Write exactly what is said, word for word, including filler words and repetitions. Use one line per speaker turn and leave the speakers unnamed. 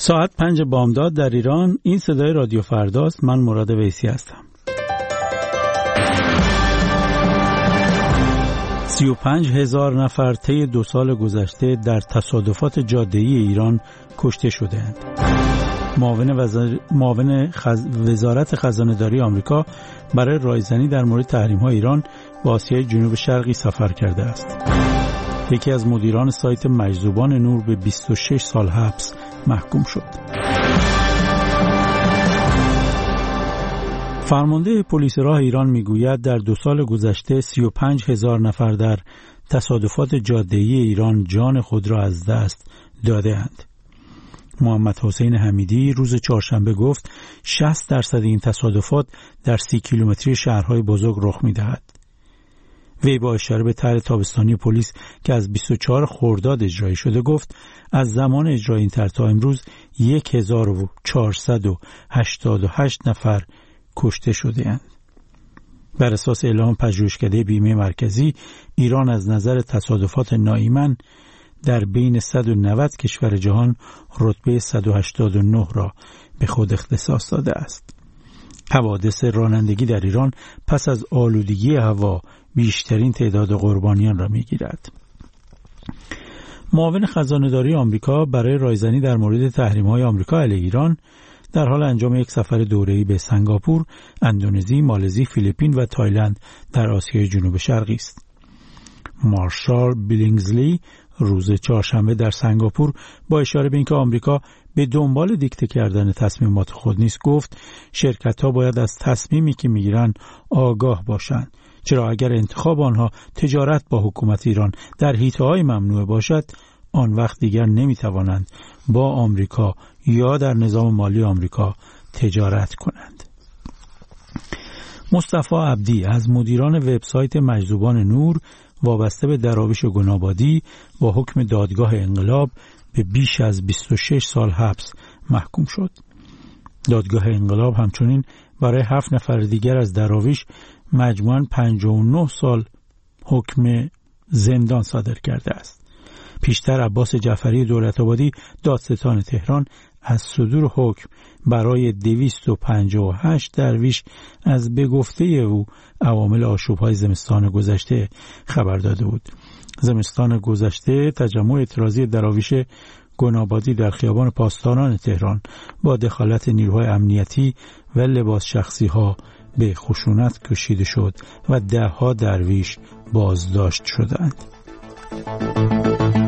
ساعت پنج بامداد در ایران. این صدای رادیو فرداست. من مراد ویسی هستم. سی و پنج هزار نفر طی دو سال گذشته در تصادفات جاده‌ای ایران کشته شده‌اند. معاون وزار... معاون خز... وزارت خزانه‌داری آمریکا برای رایزنی در مورد تحریم‌های ایران به آسیای جنوب شرقی سفر کرده است. یکی از مدیران سایت مجذوبان نور به بیست و شش سال حبس محکوم شد. فرمانده پلیس راه ایران میگوید در دو سال گذشته سی و پنج هزار نفر در تصادفات جاده‌ای ایران جان خود را از دست داده‌اند. محمد حسین حمیدی روز چهارشنبه گفت شصت درصد این تصادفات در سی کیلومتری شهرهای بزرگ رخ می‌دهد. وی با اشاره به طرح تابستانی پلیس که از بیست و چهارم خرداد اجرایی شده گفت از زمان اجرای این طرح تا امروز هزار و چهارصد و هشتاد و هشت نفر کشته شده‌اند. بر اساس اعلام پژوهشکده بیمه مرکزی، ایران از نظر تصادفات ناایمن در بین صد و نود کشور جهان رتبه صد و هشتاد و نه را به خود اختصاص داده است. حوادث رانندگی در ایران پس از آلودگی هوا بیشترین تعداد قربانیان را می‌گیرد. معاون خزانه‌داری آمریکا برای رایزنی در مورد تحریم‌های آمریکا علیه ایران در حال انجام یک سفر دوره‌ای به سنگاپور، اندونزی، مالزی، فیلیپین و تایلند در آسیای جنوب شرقی است. مارشال بیلینگزلی روز چهارشنبه در سنگاپور با اشاره به اینکه آمریکا به دنبال دیکته کردن تصمیمات خود نیست گفت شرکت‌ها باید از تصمیمی که می‌گیرند آگاه باشند، چرا اگر انتخاب آنها تجارت با حکومت ایران در حیطه‌های ممنوع باشد آن وقت دیگر نمی‌توانند با آمریکا یا در نظام مالی آمریکا تجارت کنند. مصطفی عبدی از مدیران وبسایت مجذوبان نور وابسته به دراویش گنابادی با حکم دادگاه انقلاب به بیش از بیست و شش سال حبس محکوم شد. دادگاه انقلاب همچنین برای هفت نفر دیگر از دراویش مجموعاً پنجاه و نه سال حکم زندان صادر کرده است. پیشتر عباس جعفری دولت‌آبادی دادستان تهران از صدور حکم برای دویست و پنجاه و هشت درویش از به گفته او عوامل آشوب‌های زمستان گذشته خبر داده بود. زمستان گذشته تجمع اعتراضی دراویش گنابادی در خیابان پاسداران تهران با دخالت نیروهای امنیتی و لباس شخصی ها به خشونت کشیده شد و ده ها درویش بازداشت شدند.